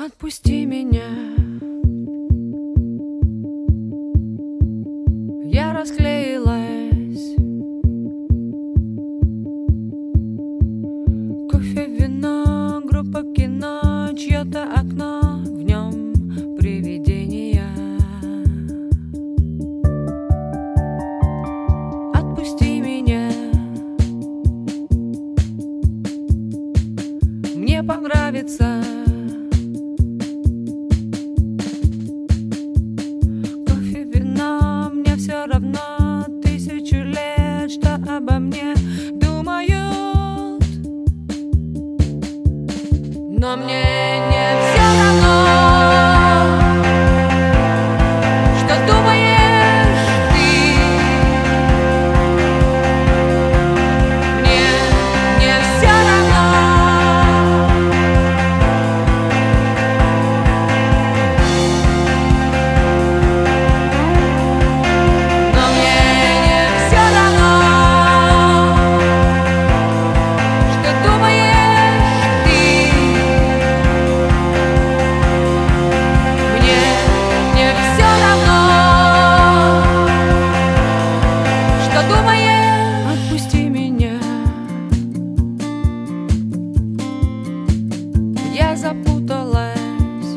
Отпусти меня. Я расклеилась. Кофе, вино, группа кино, чье-то окно, в нем привидения. Отпусти меня. Мне понравится. Кофе, вино, мне все равно. 1000 лет, что обо мне думают. Но мне не все равно, что думаешь ты. Мне не все равно. Но мне не все равно, что думаешь ты. Мне не все равно, что думаешь. Отпусти меня. Я запуталась.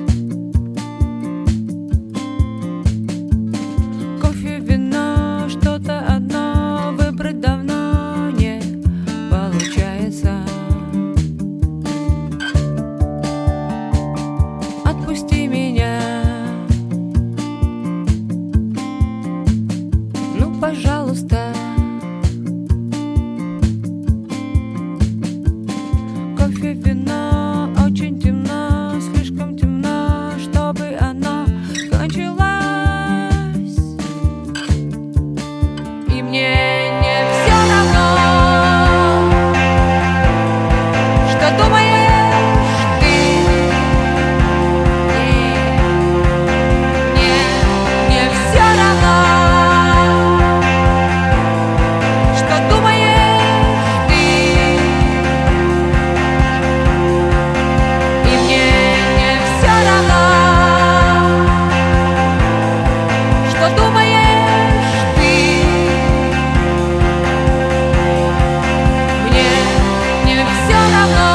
Кофе, вино, что-то одно выбрать давно не получается. Отпусти меня. Ну, пожалуйста. Кофе, вино, очень темно, слишком темно, чтобы оно кончилось. И мне не все равно, что думаешь ты. Мне не все равно, что думаешь ты. И мне не все равно, что думаешь ты. Мне не все равно,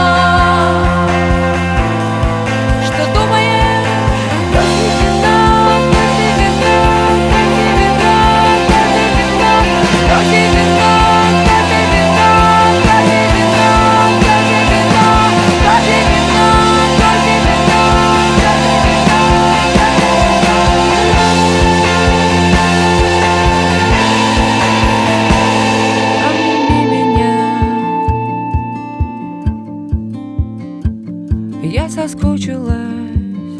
что думаешь. Кофе, вино, кофе, вино, кофе, вино, кофе, вино, кофе, вино, кофе, вино, кофе, вино, кофе, вино, кофе, вино, кофе, вино, обними меня. Я соскучилась.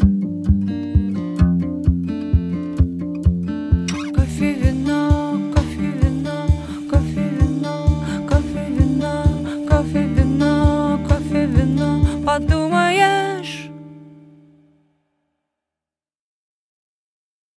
Кофе, вино, кофе, вино, кофе, вино, кофе, вино, кофе, вино, кофе, вино. Подумай.